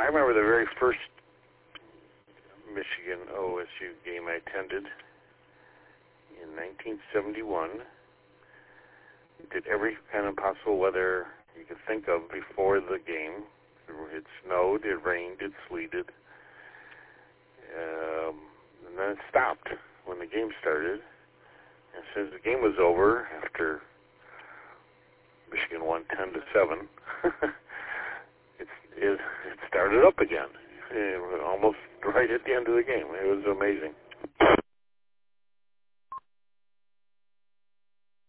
remember the very first Michigan OSU game I attended in 1971. Did every kind of possible weather you could think of before the game. It snowed, it rained, it sleeted. And then it stopped when the game started. And as soon as the game was over, after Michigan won 10-7, it started up again. Almost right at the end of the game. It was amazing.